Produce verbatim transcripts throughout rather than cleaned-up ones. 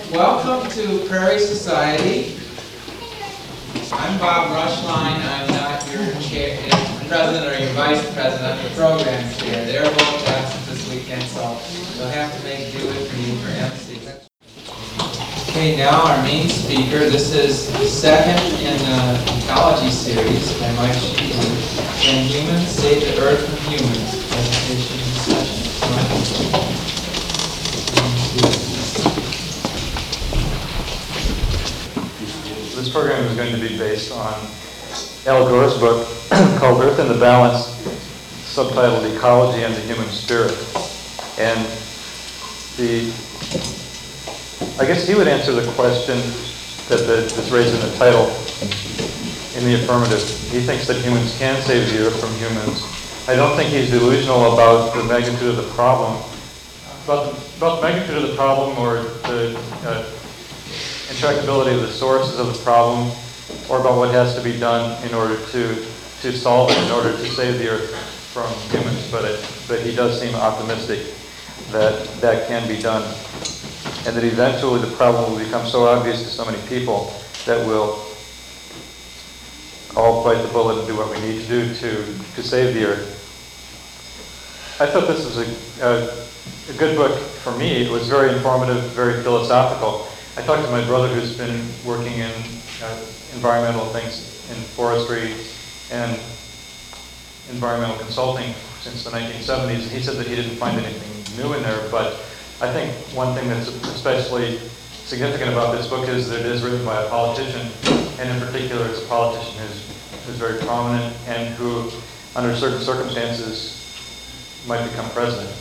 Welcome to Prairie Society. I'm Bob Rushline. I'm not your chair, president or your vice president. I'm the program chair. They're both absent this weekend, so you'll have to make do with me for M C. Okay, now our main speaker. This is the second in the ecology series by Mike Sheehan. Can humans save the earth from humans? Presentation and discussion. Mike. This program is going to be based on Al Gore's book called Earth in the Balance, subtitled Ecology and the Human Spirit. And the, I guess he would answer the question that the, that's raised in the title in the affirmative. He thinks that humans can save the Earth from humans. I don't think he's delusional about the magnitude of the problem. About the, about the magnitude of the problem or the uh, intractability of the sources of the problem, or about what has to be done in order to to solve it, in order to save the Earth from humans. But it, but he does seem optimistic that that can be done, and that eventually the problem will become so obvious to so many people that we'll all bite the bullet and do what we need to do to to save the Earth. I thought this was a, a, a good book for me. It was very informative, very philosophical. I talked to my brother who's been working in uh, environmental things in forestry and environmental consulting since the nineteen seventies, and he said that he didn't find anything new in there, but I think one thing that's especially significant about this book is that it is written by a politician, and in particular it's a politician who's, who's very prominent and who, under certain circumstances, might become president.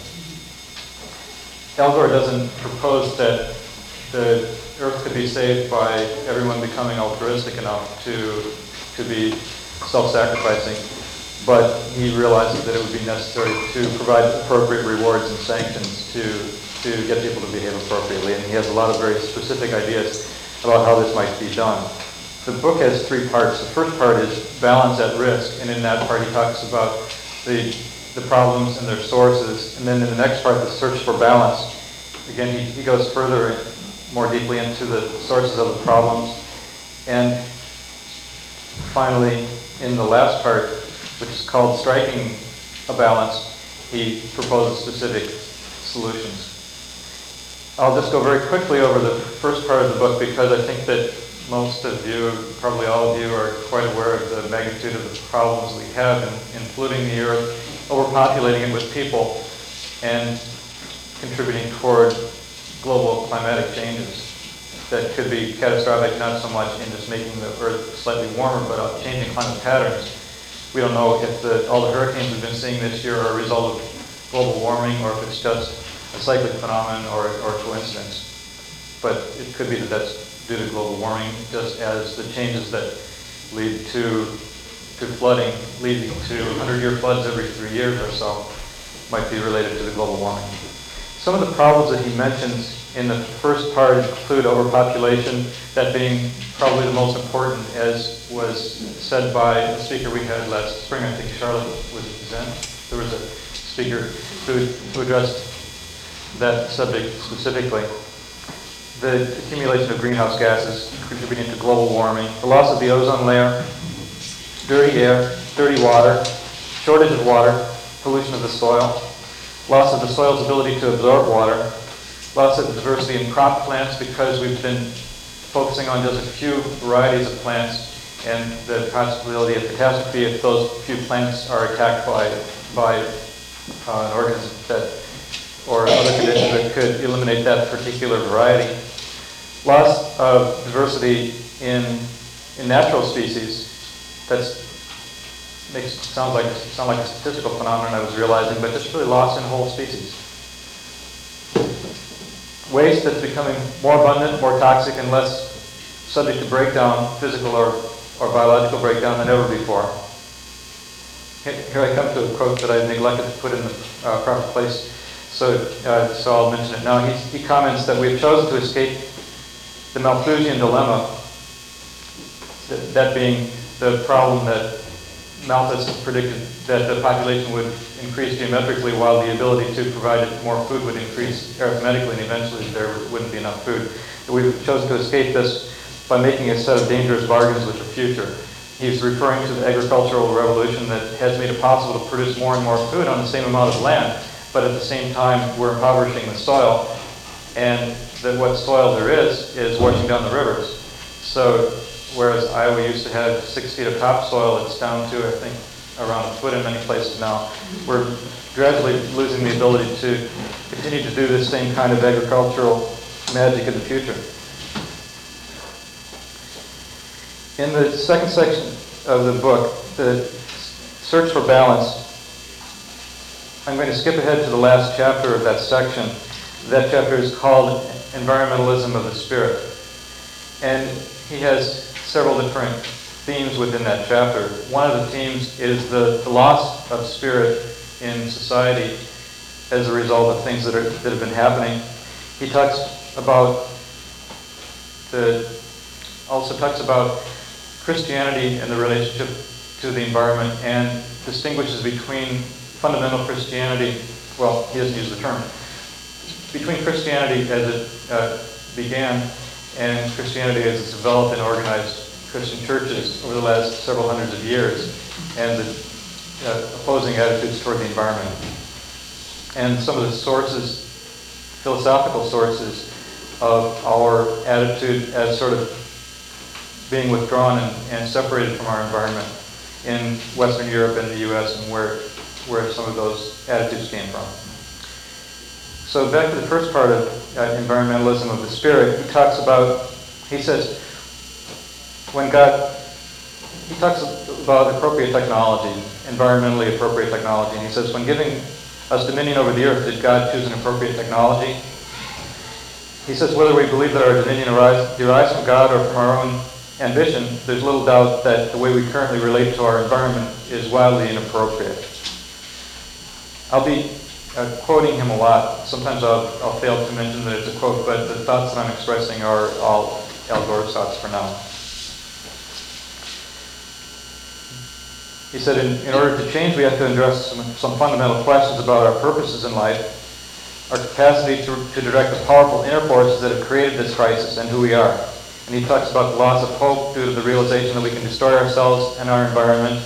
Al Gore doesn't propose that the Earth could be saved by everyone becoming altruistic enough to to be self-sacrificing, but he realizes that it would be necessary to provide appropriate rewards and sanctions to to get people to behave appropriately, and he has a lot of very specific ideas about how this might be done. The book has three parts. The first part is balance at risk, and in that part he talks about the the problems and their sources, and then in the next part, the search for balance. Again, he, he goes further more deeply into the sources of the problems. And finally, in the last part, which is called Striking a Balance, he proposes specific solutions. I'll just go very quickly over the first part of the book because I think that most of you, probably all of you, are quite aware of the magnitude of the problems we have in, in polluting the Earth, overpopulating it with people, and contributing toward global climatic changes that could be catastrophic, not so much in just making the Earth slightly warmer, but of changing climate patterns. We don't know if the, all the hurricanes we've been seeing this year are a result of global warming or if it's just a cyclic phenomenon or, or coincidence. But it could be that that's due to global warming, just as the changes that lead to, to flooding, leading to hundred-year floods every three years or so, might be related to the global warming. Some of the problems that he mentions in the first part include overpopulation, that being probably the most important, as was said by a speaker we had last spring. I think Charlotte was present. There was a speaker who, who addressed that subject specifically. The accumulation of greenhouse gases contributing to global warming, the loss of the ozone layer, dirty air, dirty water, shortage of water, pollution of the soil, loss of the soil's ability to absorb water, loss of diversity in crop plants because we've been focusing on just a few varieties of plants, and the possibility of catastrophe if those few plants are attacked by by uh, an organism that or other conditions that could eliminate that particular variety. Loss of diversity in in natural species. That's makes sounds like sound like a statistical phenomenon I was realizing, but it's really loss in whole species. Waste that's becoming more abundant, more toxic, and less subject to breakdown, physical or, or biological breakdown than ever before. Here I come to a quote that I neglected to put in the uh, proper place, so uh, so I'll mention it now. He, he comments that we've chosen to escape the Malthusian dilemma, that, that being the problem that Malthus predicted that the population would increase geometrically while the ability to provide more food would increase arithmetically, and eventually there wouldn't be enough food. we've chosen to escape this by making a set of dangerous bargains with the future. He's referring to the agricultural revolution that has made it possible to produce more and more food on the same amount of land, but at the same time we're impoverishing the soil, and that what soil there is is washing down the rivers. So whereas Iowa used to have six feet of topsoil, it's down to, I think, around a foot in many places now. We're gradually losing the ability to continue to do this same kind of agricultural magic in the future. In the second section of the book, the search for balance, I'm going to skip ahead to the last chapter of that section. That chapter is called Environmentalism of the Spirit. And he has several different themes within that chapter. One of the themes is the, the loss of spirit in society as a result of things that, are, that have been happening. He talks about the, also talks about Christianity and the relationship to the environment, and distinguishes between fundamental Christianity, well, he doesn't use the term, between Christianity as it uh, began and Christianity as it's developed and organized Christian churches over the last several hundreds of years, and the uh, opposing attitudes toward the environment. And some of the sources, philosophical sources, of our attitude as sort of being withdrawn and, and separated from our environment in Western Europe and the U S, and where, where some of those attitudes came from. So back to the first part of uh, environmentalism of the spirit, he talks about, he says, when God, he talks about appropriate technology, environmentally appropriate technology, and he says, when giving us dominion over the earth, did God choose an appropriate technology? He says, whether we believe that our dominion arise, derives from God or from our own ambition, there's little doubt that the way we currently relate to our environment is wildly inappropriate. I'll be uh, quoting him a lot. Sometimes I'll, I'll fail to mention that it's a quote, but the thoughts that I'm expressing are all Al Gore's thoughts for now. He said, in, in order to change, we have to address some, some fundamental questions about our purposes in life, our capacity to, to direct the powerful inner forces that have created this crisis, and who we are. And he talks about the loss of hope due to the realization that we can destroy ourselves and our environment,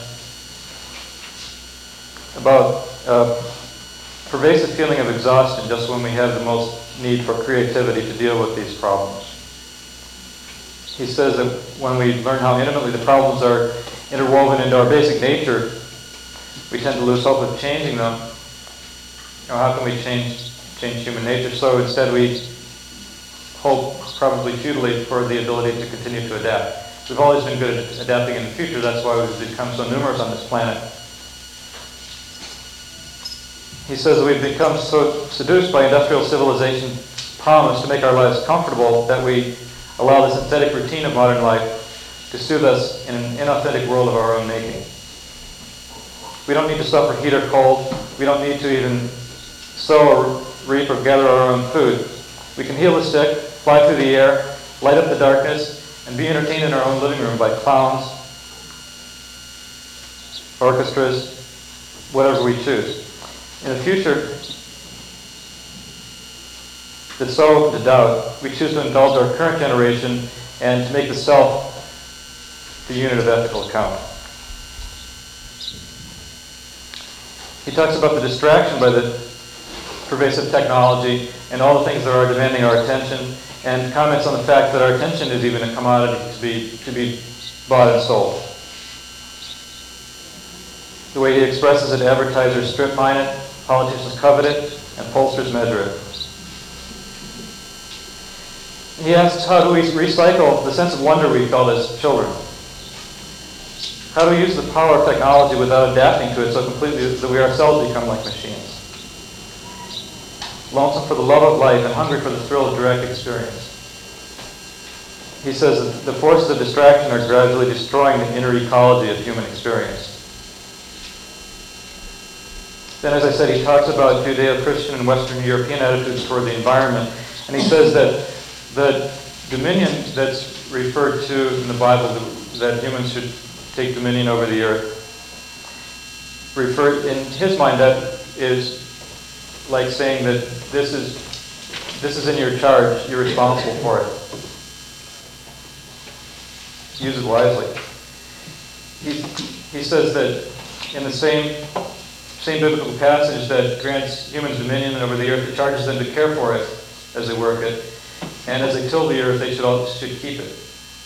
about a pervasive feeling of exhaustion just when we have the most need for creativity to deal with these problems. He says that when we learn how intimately the problems are interwoven into our basic nature, we tend to lose hope of changing them. You know, how can we change change human nature? So instead we hope, probably futilely, for the ability to continue to adapt. We've always been good at adapting in the future. That's why we've become so numerous on this planet. He says that we've become so seduced by industrial civilization's promise to make our lives comfortable that we allow the synthetic routine of modern life to soothe us in an inauthentic world of our own making. We don't need to suffer heat or cold. We don't need to even sow or reap or gather our own food. We can heal the sick, fly through the air, light up the darkness, and be entertained in our own living room by clowns, orchestras, whatever we choose. In the future that's so open to doubt, we choose to indulge our current generation and to make the self the unit of ethical account. He talks about the distraction by the pervasive technology and all the things that are demanding our attention, and comments on the fact that our attention is even a commodity to be, to be bought and sold. The way he expresses it, advertisers strip mine it, politicians covet it, and pollsters measure it. He asks, how do we recycle the sense of wonder we felt as children? How do we use the power of technology without adapting to it so completely that we ourselves become like machines? Lonesome for the love of life and hungry for the thrill of direct experience. He says that the forces of distraction are gradually destroying the inner ecology of human experience. Then, as I said, he talks about Judeo-Christian and Western European attitudes toward the environment, and he says that the dominion that's referred to in the Bible, that humans should take dominion over the earth, refer, in his mind, that is like saying that this is this is in your charge, you're responsible for it. use it wisely. He, he says that in the same, same biblical passage that grants humans dominion over the earth, it charges them to care for it as they work it, and as they till the earth, they should, all, should keep it.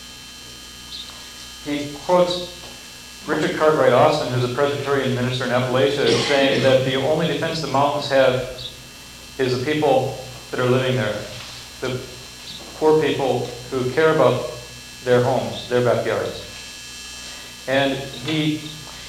He quotes Richard Cartwright Austin, who's a Presbyterian minister in Appalachia, as saying that the only defense the mountains have is the people that are living there, the poor people who care about their homes, their backyards. And he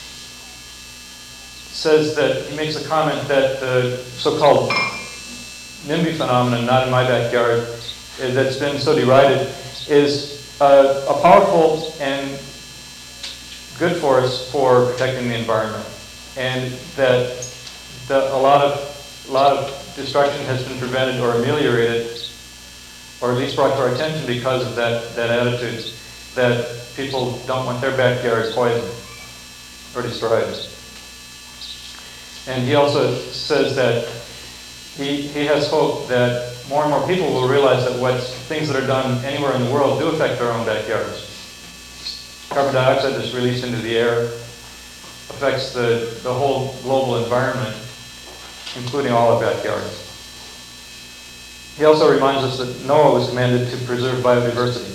says that, he makes a comment that the so-called NIMBY phenomenon, not in my backyard, that's been so derided, is a, a powerful and good force for protecting the environment. And that the, a lot of, a lot of destruction has been prevented or ameliorated, or at least brought to our attention because of that, that attitude, that people don't want their backyard poisoned or destroyed. And he also says that he, he has hope that more and more people will realize that what things that are done anywhere in the world do affect their own backyards. Carbon dioxide that's released into the air affects the, the whole global environment, including all our backyards. He also reminds us that Noah was commanded to preserve biodiversity.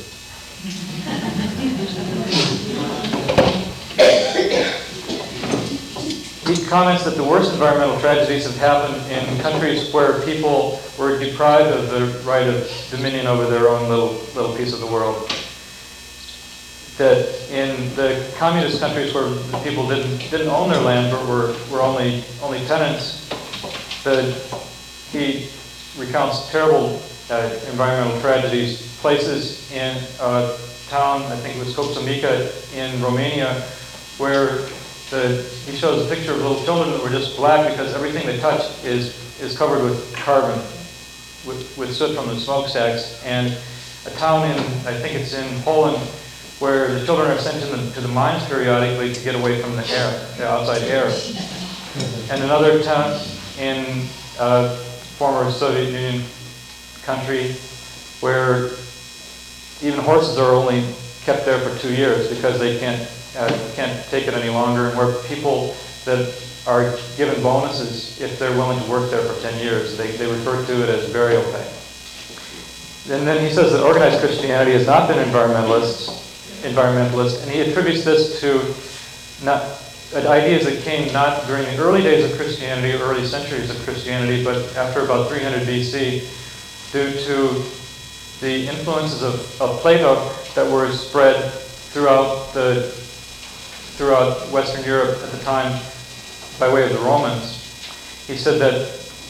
He comments that the worst environmental tragedies have happened in countries where people were deprived of the right of dominion over their own little, little piece of the world. That in the communist countries where the people didn't, didn't own their land but were, were only, only tenants, that he recounts terrible uh, environmental tragedies. Places in a town, I think it was Kopsamica in Romania, where the, he shows a picture of little children that were just black because everything they touch is, is covered with carbon, with, with soot from the smokestacks. And a town in, I think it's in Poland, where the children are sent to the, to the mines periodically to get away from the air, the outside air. And another town in uh, former Soviet Union country where even horses are only kept there for two years because they can't uh, can't take it any longer, and where people that are given bonuses if they're willing to work there for ten years, they, they refer to it as burial pay. And then he says that organized Christianity has not been environmentalist, environmentalist, and he attributes this to not ideas that came not during the early days of Christianity, early centuries of Christianity, but after about three hundred B C, due to the influences of, of Plato that were spread throughout the throughout Western Europe at the time by way of the Romans. He said that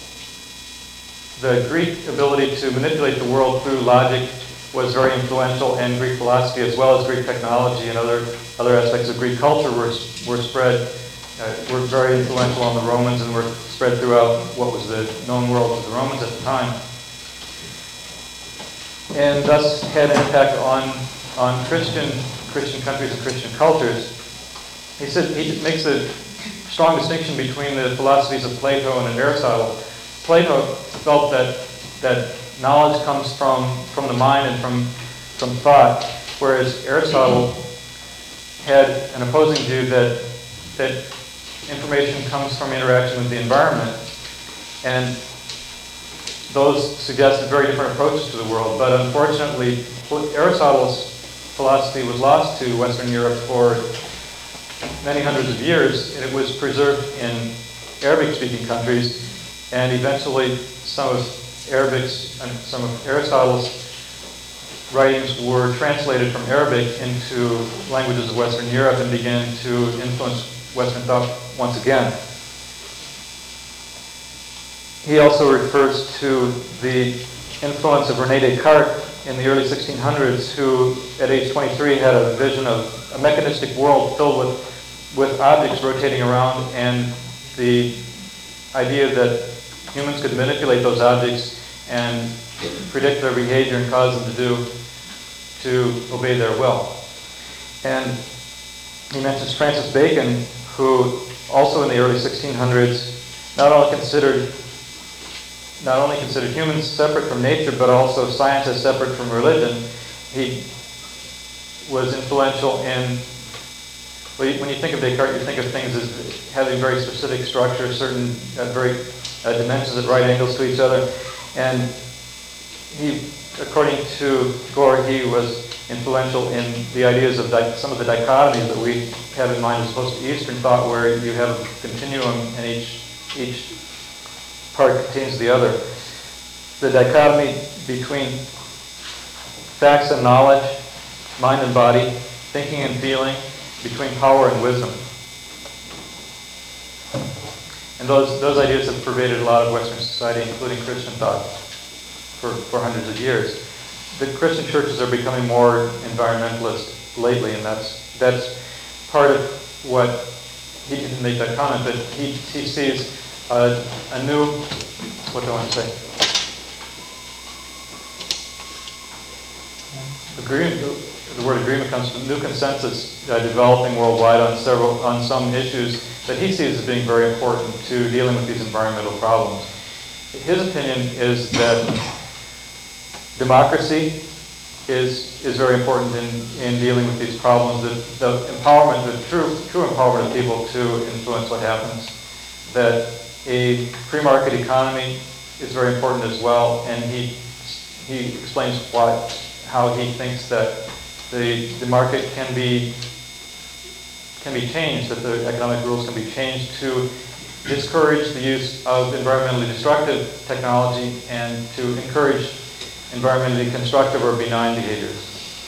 the Greek ability to manipulate the world through logic was very influential, and Greek philosophy as well as Greek technology and other other aspects of Greek culture were were spread, uh, were very influential on the Romans and were spread throughout what was the known world of the Romans at the time, and thus had an impact on on Christian Christian countries and Christian cultures. He said he makes a strong distinction between the philosophies of Plato and Aristotle. Plato felt that that knowledge comes from, from the mind and from, from thought, whereas Aristotle had an opposing view that, that information comes from interaction with the environment. And those suggested very different approaches to the world. But unfortunately, Aristotle's philosophy was lost to Western Europe for many hundreds of years, and it was preserved in Arabic-speaking countries, and eventually some of Arabic's and some of Aristotle's writings were translated from Arabic into languages of Western Europe and began to influence Western thought once again. He also refers to the influence of René Descartes in the early sixteen hundreds, who at age twenty-three had a vision of a mechanistic world filled with, with objects rotating around, and the idea that humans could manipulate those objects and predict their behavior and cause them to do, to obey their will. And he mentions Francis Bacon, who also in the early sixteen hundreds not only considered not only considered humans separate from nature, but also science as separate from religion. He was influential in, well, you- when you think of Descartes, you think of things as having very specific structure, certain uh, very uh, dimensions at right angles to each other. And he, according to Gore, he was influential in the ideas of di- some of the dichotomies that we have in mind as opposed to Eastern thought, where you have a continuum and each each part contains the other. The dichotomy between facts and knowledge, mind and body, thinking and feeling, between power and wisdom. And those, those ideas have pervaded a lot of Western society, including Christian thought, for, for hundreds of years. The Christian churches are becoming more environmentalist lately, and that's, that's part of what, he didn't make that comment, but he, he sees a, a new, what do I want to say? Agreement, the word agreement comes from new consensus uh, developing worldwide on several, on some issues that he sees as being very important to dealing with these environmental problems. His opinion is that democracy is is very important in, in dealing with these problems. The, the empowerment, the true true empowerment of people to influence what happens. That a free market economy is very important as well, and he he explains why how he thinks that the the market can be can be changed, that the economic rules can be changed to discourage the use of environmentally destructive technology and to encourage environmentally constructive or benign behaviors.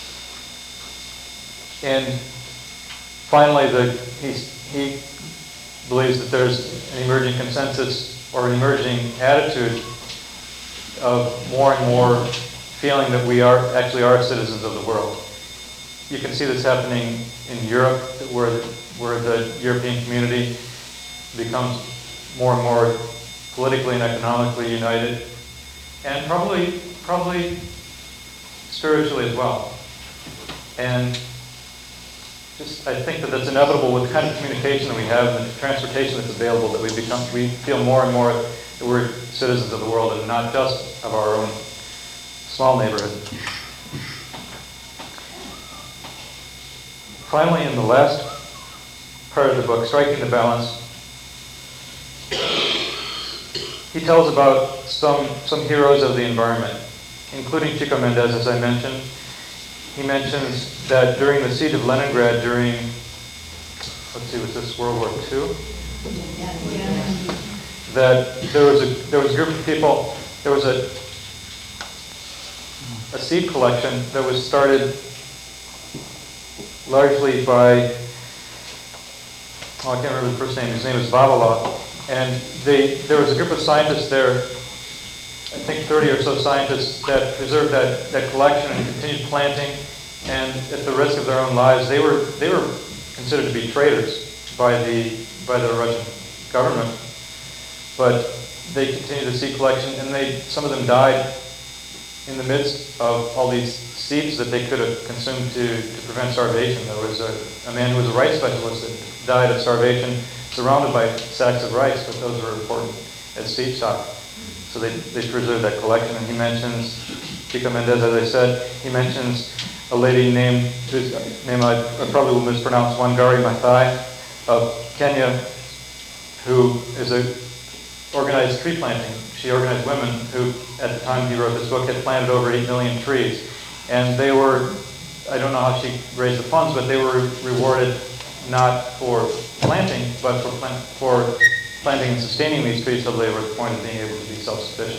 And finally, the, he, he believes that there's an emerging consensus or an emerging attitude of more and more feeling that we are actually are citizens of the world. You can see this happening in Europe, where, where the European community becomes more and more politically and economically united, and probably probably spiritually as well. And just I think that that's inevitable with the kind of communication that we have and the transportation that's available, that we become we feel more and more that we're citizens of the world and not just of our own small neighborhood. Finally, in the last part of the book, Striking the Balance, he tells about some, some heroes of the environment, including Chico Mendes, as I mentioned. He mentions that during the siege of Leningrad, during, let's see, was this World War Two? That there was a there was a group of people, there was a a seed collection that was started largely by, oh, I can't remember the first name, his name is Vavilov. And they, there was a group of scientists there, I think thirty or so scientists, that preserved that, that collection and continued planting. And at the risk of their own lives, they were they were considered to be traitors by the by the Russian government. But they continued the seed collection, and they some of them died in the midst of all these seeds that they could have consumed to, to prevent starvation. There was a, a man who was a rice specialist that died of starvation, surrounded by sacks of rice, but those were important as seed stock. So they, they preserved that collection. And he mentions Chico Mendes, as I said, he mentions a lady named, whose name I, I probably will mispronounce, Wangari Maathai of Kenya, who is a organized tree planting. She organized women who, at the time he wrote this book, had planted over eight million trees. And they were, I don't know how she raised the funds, but they were rewarded not for planting, but for, plant, for planting and sustaining these trees till they were at the point of being able to be self-sufficient.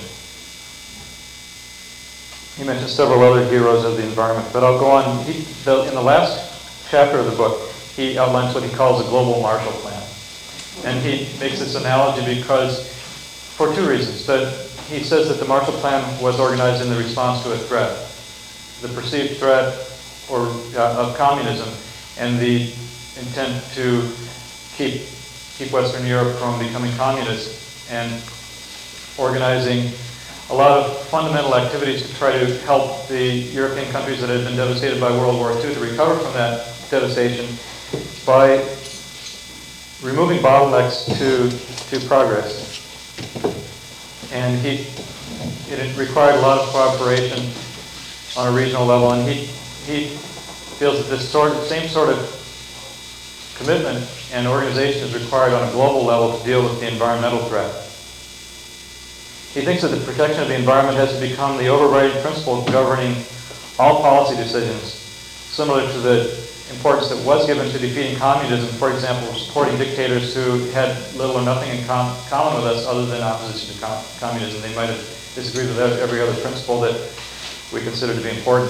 He mentions several other heroes of the environment, but I'll go on. He, the, in the last chapter of the book, he outlines what he calls a global Marshall Plan. And he makes this analogy because, for two reasons. That he says that the Marshall Plan was organized in the response to a threat, the perceived threat or uh, of communism, and the intent to keep keep Western Europe from becoming communist, and organizing a lot of fundamental activities to try to help the European countries that had been devastated by World War Two to recover from that devastation by removing bottlenecks to to progress. And he it required a lot of cooperation on a regional level, and he he feels that this sort of, same sort of commitment and organization is required on a global level to deal with the environmental threat. He thinks that the protection of the environment has to become the overriding principle governing all policy decisions, similar to the importance that was given to defeating communism, for example, supporting dictators who had little or nothing in com common with us other than opposition to com communism. They might have disagreed with every other principle that we consider to be important.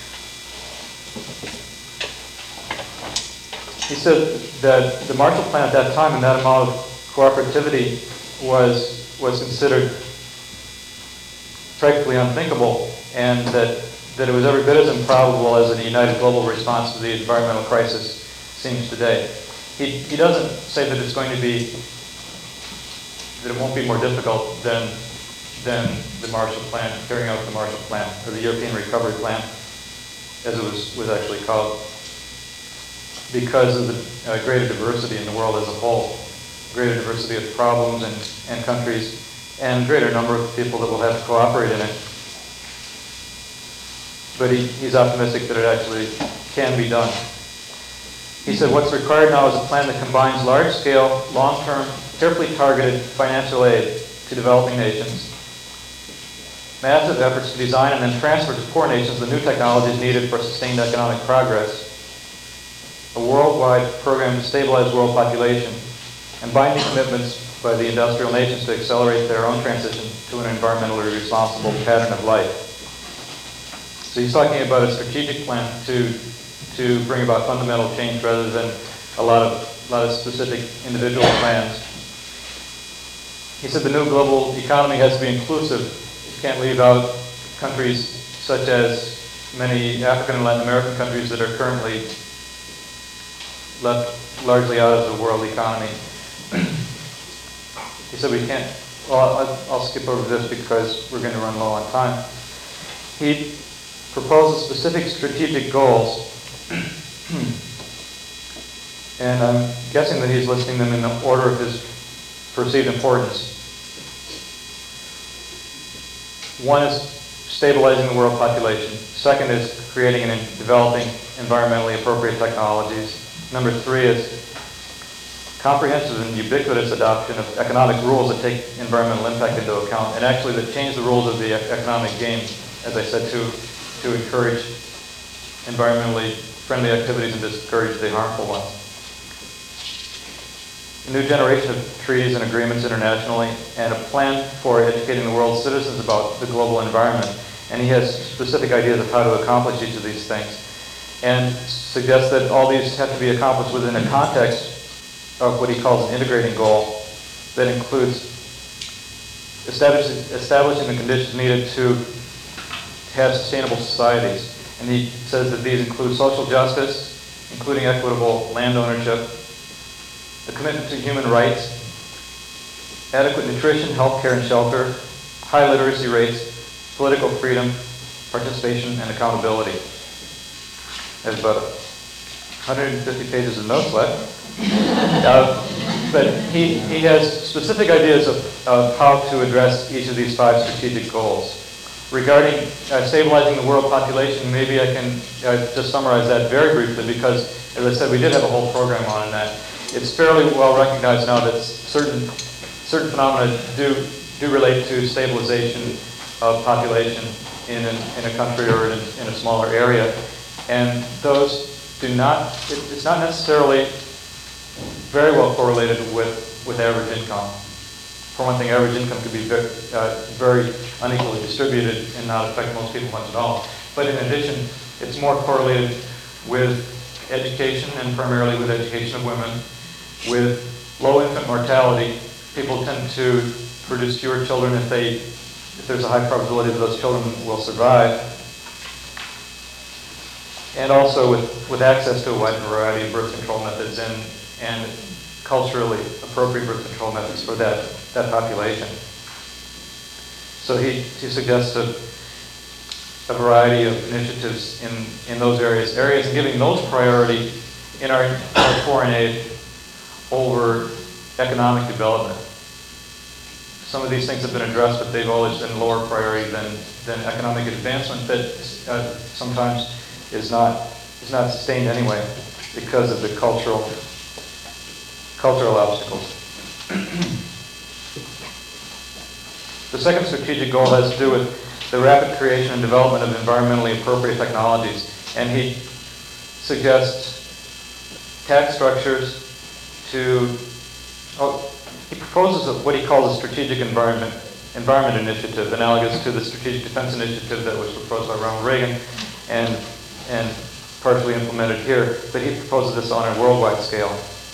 He said that the Marshall Plan at that time and that amount of cooperativity was, was considered practically unthinkable, and that, that it was every bit as improbable as a united global response to the environmental crisis seems today. He, he doesn't say that it's going to be, that it won't be more difficult than, than the Marshall Plan, carrying out the Marshall Plan, or the European Recovery Plan, as it was, was actually called, because of the uh, greater diversity in the world as a whole, greater diversity of problems and, and countries, and greater number of people that will have to cooperate in it. But he, he's optimistic that it actually can be done. He said what's required now is a plan that combines large-scale, long-term, carefully targeted financial aid to developing nations, massive efforts to design and then transfer to poor nations the new technologies needed for sustained economic progress, a worldwide program to stabilize world population, and binding commitments by the industrial nations to accelerate their own transition to an environmentally responsible pattern of life. So he's talking about a strategic plan to, to bring about fundamental change rather than a lot of, lot of specific individual plans. He said the new global economy has to be inclusive. You can't leave out countries such as many African and Latin American countries that are currently left largely out of the world economy. He said we can't, well, I'll, I'll skip over this because we're going to run low on time. He proposes specific strategic goals, and I'm guessing that he's listing them in the order of his perceived importance. One is stabilizing the world population. Second is creating and developing environmentally appropriate technologies. Number three is comprehensive and ubiquitous adoption of economic rules that take environmental impact into account, and actually that change the rules of the economic game, as I said, to, to encourage environmentally friendly activities and discourage the harmful ones. A new generation of treaties and agreements internationally, and a plan for educating the world's citizens about the global environment. And he has specific ideas of how to accomplish each of these things, and suggests that all these have to be accomplished within a context of what he calls an integrating goal that includes establishing, establishing the conditions needed to have sustainable societies. And he says that these include social justice, including equitable land ownership, a commitment to human rights, adequate nutrition, health care, and shelter, high literacy rates, political freedom, participation, and accountability. There's about one hundred fifty pages of notes left. Uh, but he, he has specific ideas of, of how to address each of these five strategic goals. Regarding uh, stabilizing the world population, maybe I can uh, just summarize that very briefly because, as I said, we did have a whole program on that. It's fairly well recognized now that certain, certain phenomena do, do relate to stabilization of population in, an, in a country or in, in a smaller area. And those do not, it, it's not necessarily very well correlated with, with average income. For one thing, average income could be very, uh, very unequally distributed and not affect most people much at all. But in addition, it's more correlated with education, and primarily with education of women, with low infant mortality. People tend to produce fewer children if they, if there's a high probability that those children will survive. And also with, with access to a wide variety of birth control methods and, and culturally appropriate birth control methods for that, that population. So he, he suggests a, a variety of initiatives in, in those areas, areas and giving those priority in our, our foreign aid over economic development. Some of these things have been addressed, but they've always been lower priority than, than economic advancement that uh, sometimes is not is not sustained anyway because of the cultural cultural obstacles. The second strategic goal has to do with the rapid creation and development of environmentally appropriate technologies, and he suggests tax structures to, oh, he proposes what he calls a strategic environment environment initiative, analogous to the Strategic Defense Initiative that was proposed by Ronald Reagan and, and partially implemented here, but he proposes this on a worldwide scale.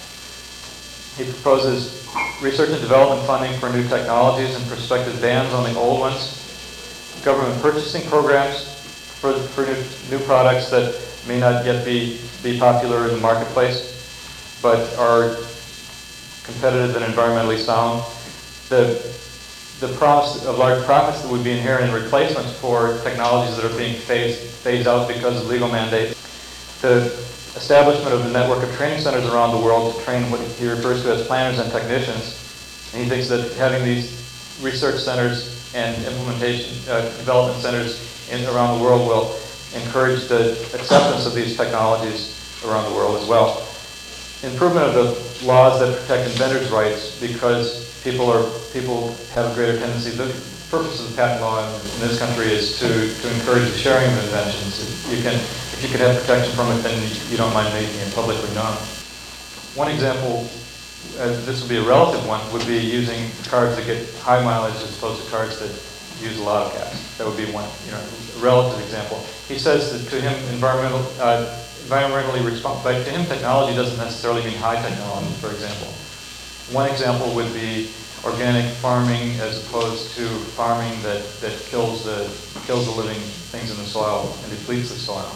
He proposes research and development funding for new technologies and prospective bans on the old ones, government purchasing programs for, for new, new products that may not yet be, be popular in the marketplace, but are competitive and environmentally sound. The, the promise of large profits that would be inherent in replacements for technologies that are being phased, phased out because of legal mandates. The establishment of a network of training centers around the world to train what he refers to as planners and technicians. And he thinks that having these research centers and implementation uh, development centers in, around the world will encourage the acceptance of these technologies around the world as well. Improvement of the laws that protect inventors' rights, because people are people have a greater tendency. The purpose of the patent law in, in this country is to, to encourage the sharing of inventions. If you can, if you could have protection from it, then you don't mind making it publicly known. One example, uh, this would be a relative one, would be using cars that get high mileage as opposed to cars that use a lot of gas. That would be one, you know, a relative example. He says that to him, environmental, uh, environmentally responsible, but to him, technology doesn't necessarily mean high technology, for example. One example would be organic farming as opposed to farming that, that kills the kills the living things in the soil and depletes the soil.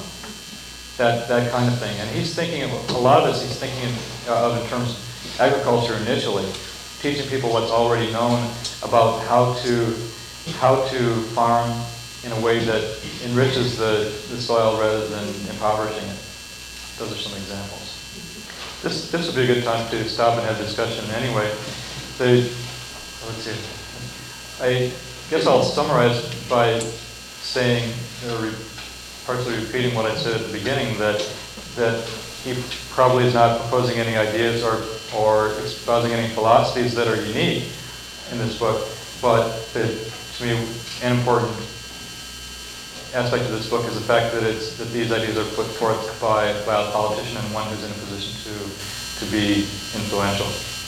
That that kind of thing. And he's thinking of a lot of this. He's thinking of in terms of agriculture initially, teaching people what's already known about how to how to farm in a way that enriches the, the soil rather than impoverishing it. Those are some examples. This this would be a good time to stop and have discussion anyway. The, let's see. I guess I'll summarize by saying, you know, re, partially repeating what I said at the beginning, that that he probably is not proposing any ideas or or espousing any philosophies that are unique in this book, but that, to me, an important aspect of this book is the fact that it's that these ideas are put forth by, by a politician and one who's in a position to to be influential.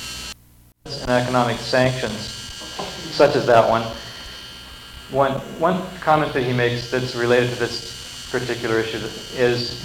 And economic sanctions, such as that one. One one comment that he makes that's related to this particular issue is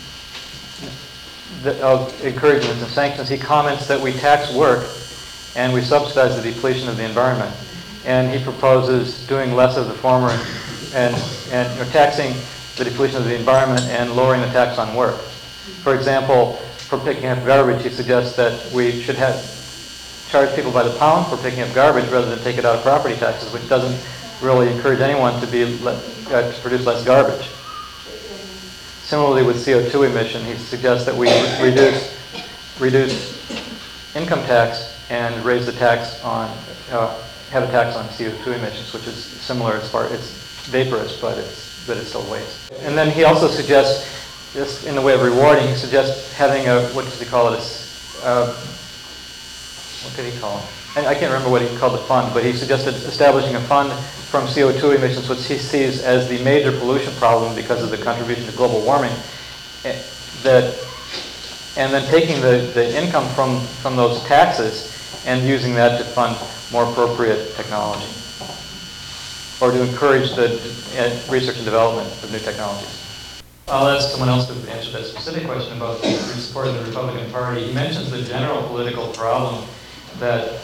the, of encouragements and sanctions. He comments that we tax work and we subsidize the depletion of the environment, and he proposes doing less of the former and and you know, taxing the depletion of the environment and lowering the tax on work. For example, for picking up garbage, he suggests that we should have charge people by the pound for picking up garbage rather than take it out of property taxes, which doesn't really encourage anyone to be le- uh, to produce less garbage. Similarly, with C O two emission, he suggests that we re- reduce reduce income tax and raise the tax on uh, have a tax on C O two emissions, which is similar as far it's vaporous, but it's but it's still waste. And then he also suggests, just in the way of rewarding, he suggests having a, what does he call it? A, uh, what did he call it? I, I can't remember what he called the fund, but he suggested establishing a fund from C O two emissions, which he sees as the major pollution problem because of the contribution to global warming. That, and then taking the, the income from, from those taxes and using that to fund more appropriate technology, or to encourage the uh, research and development of new technologies. I'll ask someone else to answer that specific question about the support of the Republican Party. He mentions the general political problem that,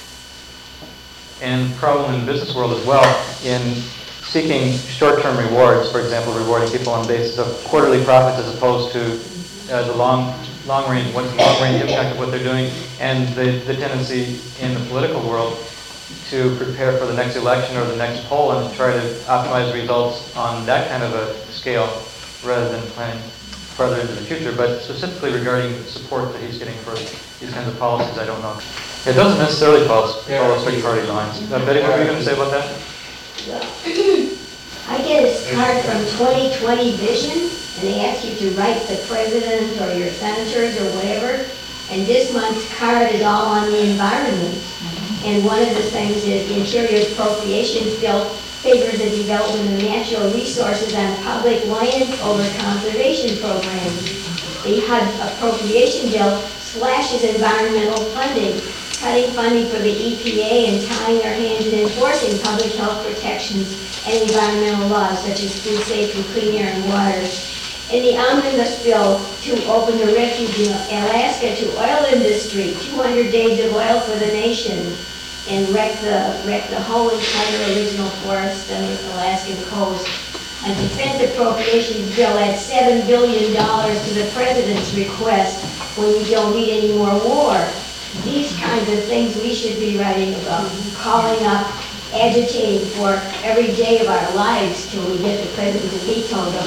and problem in the business world as well, in seeking short-term rewards, for example, rewarding people on the basis of quarterly profits as opposed to uh, the long, long-range, what's the long-range impact of what they're doing, and the, the tendency in the political world to prepare for the next election or the next poll and try to optimize results on that kind of a scale rather than planning further into the future. But specifically regarding the support that he's getting for these kinds of policies, I don't know. It doesn't necessarily follow, follow strict party lines. Uh, Betty, what were you going to say about that? I get a card from twenty twenty Vision, and they ask you to write the president or your senators or whatever, and this month's card is all on the environment. And one of the things is the Interior Appropriations Bill favors the development of natural resources on public land over conservation programs. The H U D appropriation bill slashes environmental funding, cutting funding for the E P A and tying their hands in enforcing public health protections and environmental laws such as food safety, clean air, and water. In the omnibus bill to open the refuge in Alaska to oil industry, two hundred days of oil for the nation, and wreck the, wreck the whole entire original forest on the Alaskan coast. A defense appropriations bill adds seven billion dollars to the president's request when you don't need any more war. These kinds of things we should be writing about, calling up, agitating for every day of our lives till we get the president to veto them.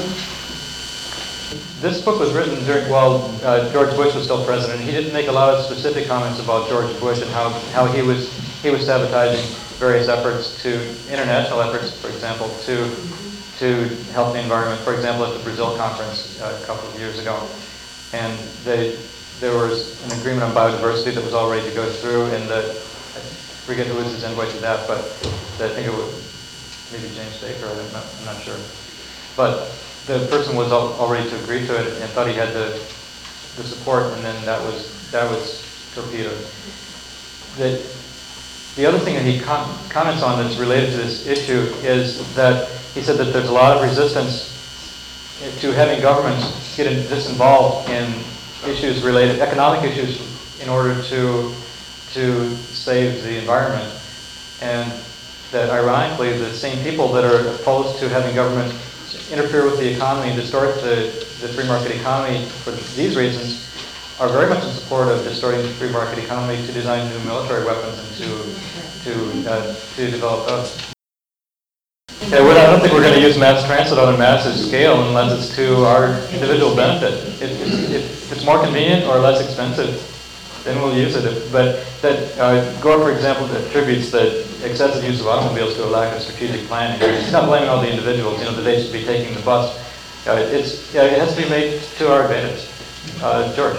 This book was written during, while uh, George Bush was still president. He didn't make a lot of specific comments about George Bush and how, how he was he was sabotaging various efforts to, international efforts, for example, to to help the environment. For example, at the Brazil conference uh, a couple of years ago. And they, there was an agreement on biodiversity that was all ready to go through, and the, I forget who was his envoy to that, but I think it was maybe James Baker, I'm not, I'm not sure. But the person was all, all ready to agree to it and thought he had the, the support, and then that was, that was torpedoed. The, the other thing that he com comments on that's related to this issue is that he said that there's a lot of resistance to having governments get disinvolved in issues related, economic issues, in order to to save the environment, and that ironically the same people that are opposed to having government interfere with the economy and distort the, the free market economy for these reasons are very much in support of distorting the free market economy to design new military weapons and to to uh, to develop those. Yeah, we're not, I don't think we're going to use mass transit on a massive scale unless it's to our individual benefit. If, if, if it's more convenient or less expensive, then we'll use it. But that uh, Gore, for example, attributes the excessive use of automobiles to a lack of strategic planning. He's not blaming all the individuals, you know, that they should be taking the bus. Uh, it's, yeah, it has to be made to our advantage. Uh, George.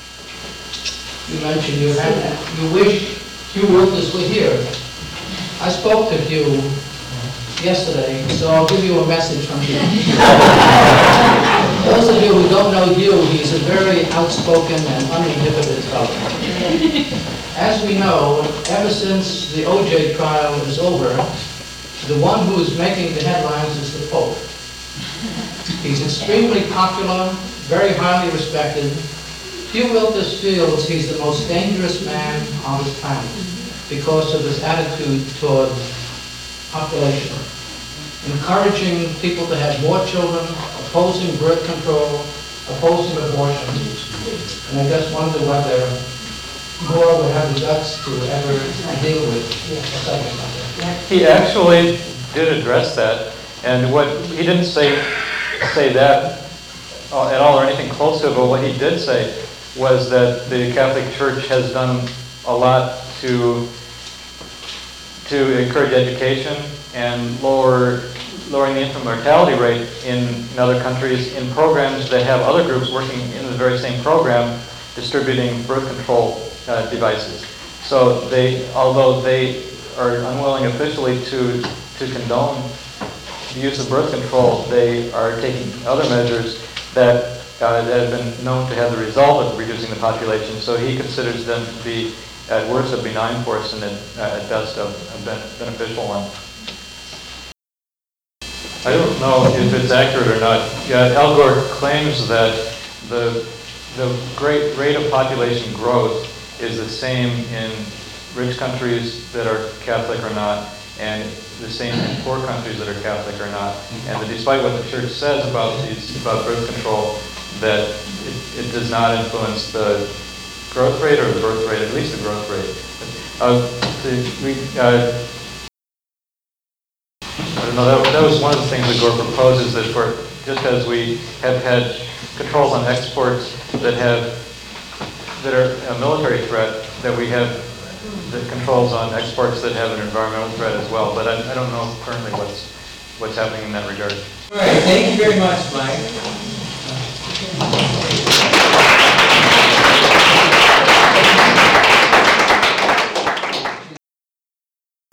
You mentioned you had, you wish Hugh Wilkes were here. I spoke to Hugh yesterday, so I'll give you a message from Hugh. Those of you who don't know Hugh, he's a very outspoken and uninhibited fellow. As we know, ever since the O J trial is over, the one who is making the headlines is the Pope. He's extremely popular, very highly respected. Hugh Wilkes feels he's the most dangerous man on this planet because of his attitude toward population, encouraging people to have more children, opposing birth control, opposing abortion. And I just wonder whether Gore would have the guts to ever deal with a subject like that. He actually did address that, and what he didn't say say that uh, at all or anything close to it, but what he did say was that the Catholic Church has done a lot to to encourage education and lower lowering the infant mortality rate in, in other countries in programs that have other groups working in the very same program distributing birth control uh, devices. So they, although they are unwilling officially to to condone the use of birth control, they are taking other measures that Uh, that have been known to have the result of reducing the population. So he considers them to be, at worst, a benign force and at, uh, at best, a, a ben beneficial one. I don't know if it's accurate or not. Yeah, Al Gore claims that the, the great rate of population growth is the same in rich countries that are Catholic or not, and the same in poor countries that are Catholic or not. And that despite what the Church says about these, about birth control, that it, it does not influence the growth rate or the birth rate, at least the growth rate. Uh, the, we, uh, I don't know, that, that was one of the things that Gore proposes, that for, just as we have had controls on exports that have, that are a military threat, that we have the controls on exports that have an environmental threat as well. But I, I don't know currently what's, what's happening in that regard. All right, thank you very much, Mike.